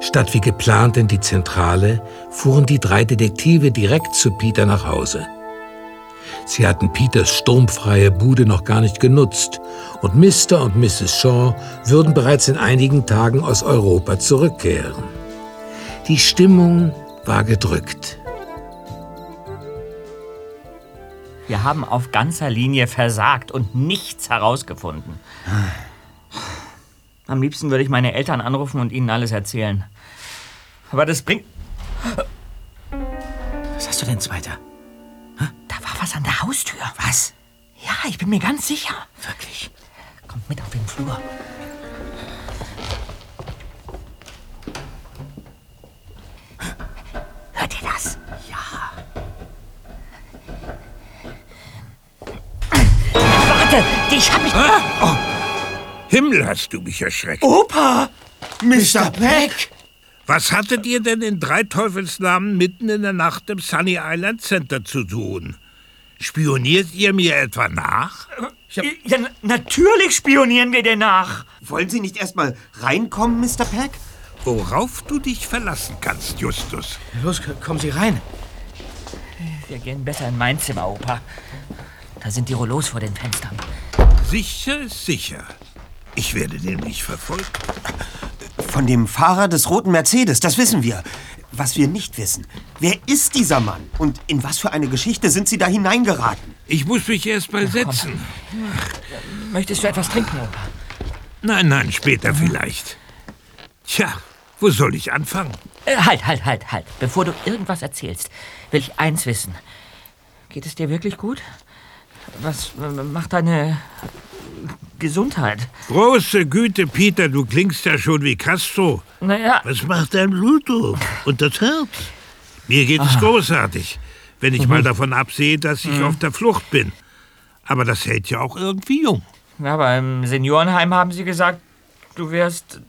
Statt wie geplant in die Zentrale, fuhren die 3 Detektive direkt zu Peter nach Hause. Sie hatten Peters sturmfreie Bude noch gar nicht genutzt und Mr. und Mrs. Shaw würden bereits in einigen Tagen aus Europa zurückkehren. Die Stimmung war gedrückt. Wir haben auf ganzer Linie versagt und nichts herausgefunden. Am liebsten würde ich meine Eltern anrufen und ihnen alles erzählen. Aber das bringt... Was hast du denn, Zweiter? Da war was an der Haustür. Was? Ja, ich bin mir ganz sicher. Wirklich? Kommt mit auf den Flur. Hört ihr das? Ja. Warte, ich hab mich... Oh. Himmel, hast du mich erschreckt. Opa! Mr. Peck! Was hattet ihr denn in 3 Teufelsnamen mitten in der Nacht im Sunny Island Center zu tun? Spioniert ihr mir etwa nach? Ja, natürlich spionieren wir dir nach. Wollen Sie nicht erst mal reinkommen, Mr. Peck? Worauf du dich verlassen kannst, Justus. Los, kommen Sie rein. Wir gehen besser in mein Zimmer, Opa. Da sind die Rollos vor den Fenstern. Sicher ist sicher. Ich werde nämlich verfolgt. Von dem Fahrer des roten Mercedes, das wissen wir. Was wir nicht wissen, wer ist dieser Mann? Und in was für eine Geschichte sind Sie da hineingeraten? Ich muss mich erst mal setzen. Möchtest du etwas trinken, Opa? Nein, später vielleicht. Tja, wo soll ich anfangen? Halt. Bevor du irgendwas erzählst, will ich eins wissen. Geht es dir wirklich gut? Was macht deine Gesundheit? Große Güte, Peter, du klingst ja schon wie Castro. Naja. Was macht dein Blut und das Herz? Mir geht es großartig, wenn ich mal davon absehe, dass ich auf der Flucht bin. Aber das hält ja auch irgendwie jung. Ja, aber im Seniorenheim haben sie gesagt, du wärst,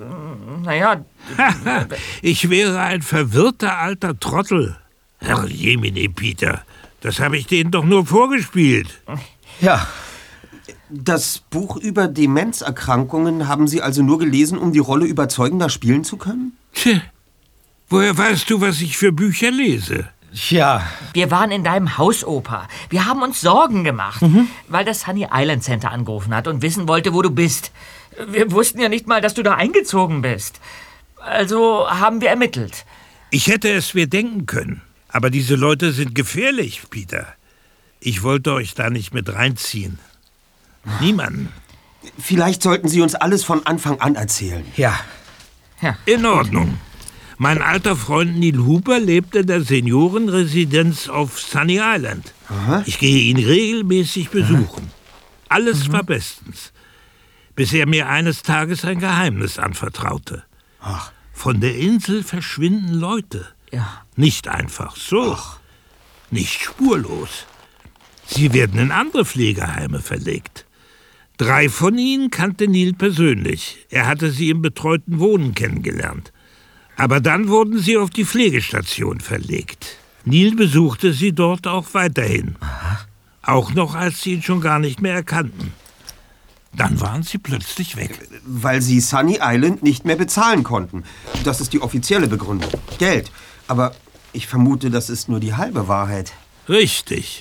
Ich wäre ein verwirrter alter Trottel. Herr Jemine, Peter, das habe ich denen doch nur vorgespielt. Ja. Das Buch über Demenzerkrankungen haben Sie also nur gelesen, um die Rolle überzeugender spielen zu können? Tja, woher weißt du, was ich für Bücher lese? Ja. Wir waren in deinem Haus, Opa. Wir haben uns Sorgen gemacht, weil das Sunny Island Center angerufen hat und wissen wollte, wo du bist. Wir wussten ja nicht mal, dass du da eingezogen bist. Also haben wir ermittelt. Ich hätte es mir denken können. Aber diese Leute sind gefährlich, Peter. Ich wollte euch da nicht mit reinziehen. Niemanden. Vielleicht sollten Sie uns alles von Anfang an erzählen. Ja. In Ordnung. Mein alter Freund Neil Hooper lebt in der Seniorenresidenz auf Sunny Island. Aha. Ich gehe ihn regelmäßig besuchen. Alles war bestens. Bis er mir eines Tages ein Geheimnis anvertraute. Ach. Von der Insel verschwinden Leute. Ja. Nicht einfach so. Nicht spurlos. Sie werden in andere Pflegeheime verlegt. 3 von ihnen kannte Neil persönlich. Er hatte sie im betreuten Wohnen kennengelernt. Aber dann wurden sie auf die Pflegestation verlegt. Neil besuchte sie dort auch weiterhin. Aha. Auch noch, als sie ihn schon gar nicht mehr erkannten. Dann waren sie plötzlich weg. Weil Sie Sunny Island nicht mehr bezahlen konnten. Das ist die offizielle Begründung. Geld. Aber ich vermute, das ist nur die halbe Wahrheit. Richtig.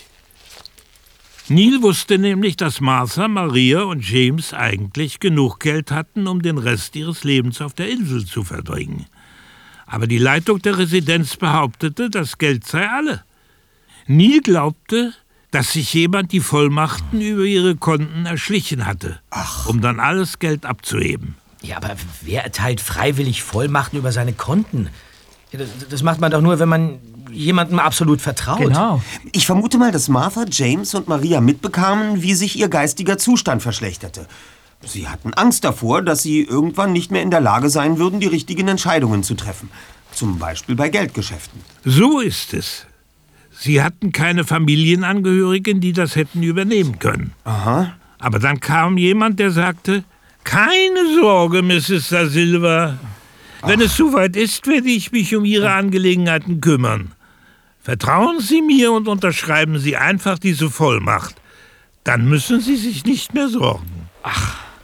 Neil wusste nämlich, dass Martha, Maria und James eigentlich genug Geld hatten, um den Rest ihres Lebens auf der Insel zu verbringen. Aber die Leitung der Residenz behauptete, das Geld sei alle. Neil glaubte, dass sich jemand die Vollmachten über ihre Konten erschlichen hatte, um dann alles Geld abzuheben. Ja, aber wer erteilt freiwillig Vollmachten über seine Konten? Ja, das macht man doch nur, wenn man jemandem absolut vertraut. Genau. Ich vermute mal, dass Martha, James und Maria mitbekamen, wie sich ihr geistiger Zustand verschlechterte. Sie hatten Angst davor, dass sie irgendwann nicht mehr in der Lage sein würden, die richtigen Entscheidungen zu treffen. Zum Beispiel bei Geldgeschäften. So ist es. Sie hatten keine Familienangehörigen, die das hätten übernehmen können. Aha. Aber dann kam jemand, der sagte, keine Sorge, Mrs. Da Silva. Wenn es soweit ist, werde ich mich um Ihre Angelegenheiten kümmern. Vertrauen Sie mir und unterschreiben Sie einfach diese Vollmacht. Dann müssen Sie sich nicht mehr sorgen. Ach,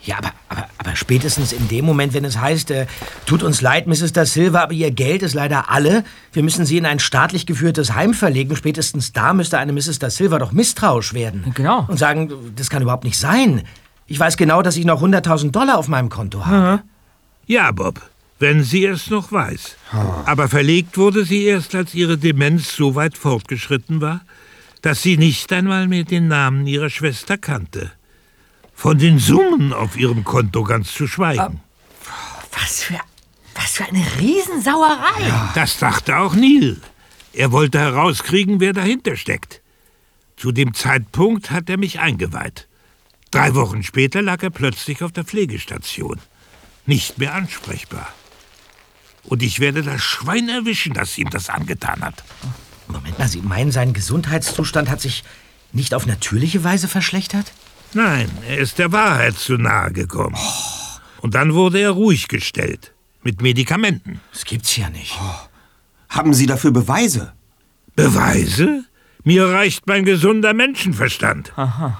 Ja, aber spätestens in dem Moment, wenn es heißt, tut uns leid, Mrs. Da Silva, aber Ihr Geld ist leider alle. Wir müssen Sie in ein staatlich geführtes Heim verlegen. Spätestens da müsste eine Mrs. Da Silva doch misstrauisch werden. Genau. Und sagen, das kann überhaupt nicht sein. Ich weiß genau, dass ich noch $100.000 auf meinem Konto habe. Ja, Bob, wenn sie es noch weiß. Aber verlegt wurde sie erst, als ihre Demenz so weit fortgeschritten war, dass sie nicht einmal mehr den Namen ihrer Schwester kannte. Von den Summen auf ihrem Konto ganz zu schweigen. Was für eine Riesensauerei. Ja. Das dachte auch Neil. Er wollte herauskriegen, wer dahinter steckt. Zu dem Zeitpunkt hat er mich eingeweiht. 3 Wochen später lag er plötzlich auf der Pflegestation. Nicht mehr ansprechbar. Und ich werde das Schwein erwischen, das ihm das angetan hat. Moment mal, Sie meinen, sein Gesundheitszustand hat sich nicht auf natürliche Weise verschlechtert? Nein, er ist der Wahrheit zu nahe gekommen. Und dann wurde er ruhig gestellt. Mit Medikamenten. Das gibt's ja nicht. Haben Sie dafür Beweise? Beweise? Mir reicht mein gesunder Menschenverstand. Aha.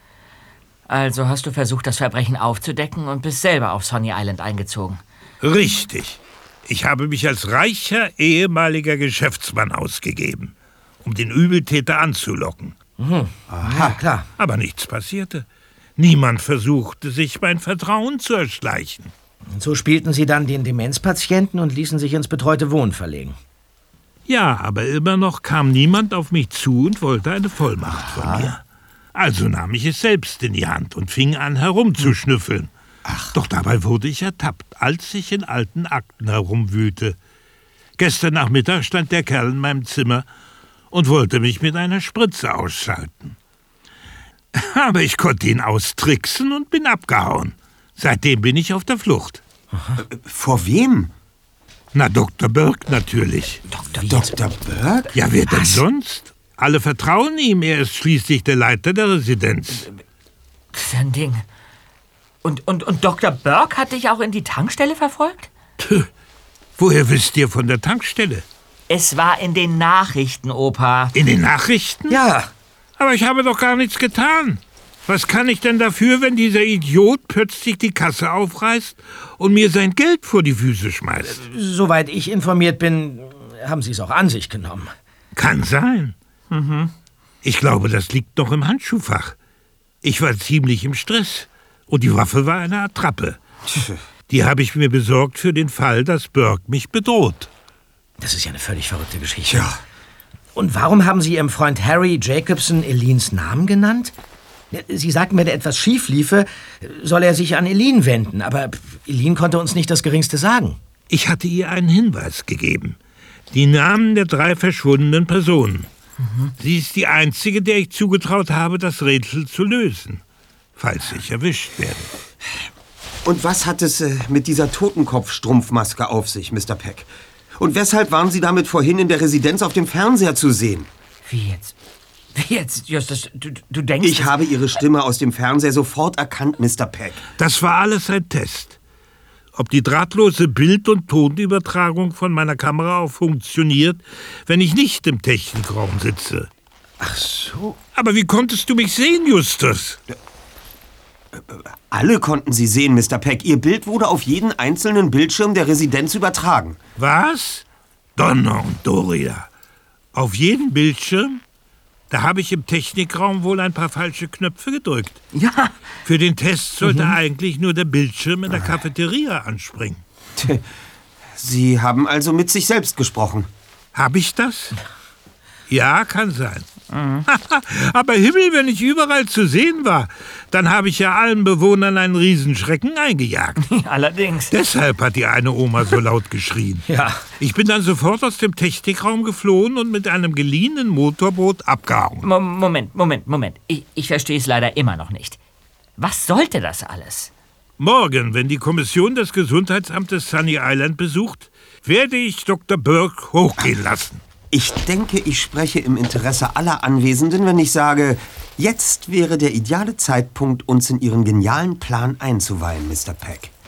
Also hast du versucht, das Verbrechen aufzudecken und bist selber auf Sonny Island eingezogen. Richtig. Ich habe mich als reicher, ehemaliger Geschäftsmann ausgegeben, um den Übeltäter anzulocken. Ja, klar. Aber nichts passierte. Niemand versuchte, sich mein Vertrauen zu erschleichen. Und so spielten Sie dann den Demenzpatienten und ließen sich ins betreute Wohnen verlegen. Ja, aber immer noch kam niemand auf mich zu und wollte eine Vollmacht von mir. Also nahm ich es selbst in die Hand und fing an, herumzuschnüffeln. Doch dabei wurde ich ertappt, als ich in alten Akten herumwühlte. Gestern Nachmittag stand der Kerl in meinem Zimmer und wollte mich mit einer Spritze ausschalten. Aber ich konnte ihn austricksen und bin abgehauen. Seitdem bin ich auf der Flucht. Vor wem? Na, Dr. Burke natürlich. Dr. Burke? Ja, wer denn sonst? Alle vertrauen ihm, er ist schließlich der Leiter der Residenz. Das ist ein Ding. Und Dr. Burke hat dich auch in die Tankstelle verfolgt? Woher wisst ihr von der Tankstelle? Es war in den Nachrichten, Opa. In den Nachrichten? Ja. Aber ich habe doch gar nichts getan. Was kann ich denn dafür, wenn dieser Idiot plötzlich die Kasse aufreißt und mir sein Geld vor die Füße schmeißt? Soweit ich informiert bin, haben Sie es auch an sich genommen. Kann sein. Ich glaube, das liegt noch im Handschuhfach. Ich war ziemlich im Stress. Und die Waffe war eine Attrappe. Die habe ich mir besorgt für den Fall, dass Burke mich bedroht. Das ist ja eine völlig verrückte Geschichte. Ja. Und warum haben Sie Ihrem Freund Harry Jacobson Elines Namen genannt? Sie sagten, wenn etwas schief liefe, soll er sich an Eline wenden. Aber Eline konnte uns nicht das Geringste sagen. Ich hatte ihr einen Hinweis gegeben. Die Namen der 3 verschwundenen Personen. Sie ist die einzige, der ich zugetraut habe, das Rätsel zu lösen, falls ich erwischt werde. Und was hat es mit dieser Totenkopf-Strumpfmaske auf sich, Mr. Peck? Und weshalb waren Sie damit vorhin in der Residenz auf dem Fernseher zu sehen? Wie jetzt? Wie jetzt, Justus? Du denkst... Ich habe Ihre Stimme aus dem Fernseher sofort erkannt, Mr. Peck. Das war alles ein Test. Ob die drahtlose Bild- und Tonübertragung von meiner Kamera auch funktioniert, wenn ich nicht im Technikraum sitze. Ach so. Aber wie konntest du mich sehen, Justus? Alle konnten Sie sehen, Mr. Peck. Ihr Bild wurde auf jeden einzelnen Bildschirm der Residenz übertragen. Was? Donner und Doria. Auf jeden Bildschirm? Da habe ich im Technikraum wohl ein paar falsche Knöpfe gedrückt. Ja. Für den Test sollte eigentlich nur der Bildschirm in der Cafeteria anspringen. Sie haben also mit sich selbst gesprochen. Habe ich das? Ja, kann sein. Aber Himmel, wenn ich überall zu sehen war, dann habe ich ja allen Bewohnern einen Riesenschrecken eingejagt. Allerdings. Deshalb hat die eine Oma so laut geschrien. Ja. Ich bin dann sofort aus dem Technikraum geflohen und mit einem geliehenen Motorboot abgehauen. Moment. Ich verstehe es leider immer noch nicht. Was sollte das alles? Morgen, wenn die Kommission des Gesundheitsamtes Sunny Island besucht, werde ich Dr. Burke hochgehen lassen. Ich denke, ich spreche im Interesse aller Anwesenden, wenn ich sage, jetzt wäre der ideale Zeitpunkt, uns in Ihren genialen Plan einzuweihen, Mr. Peck.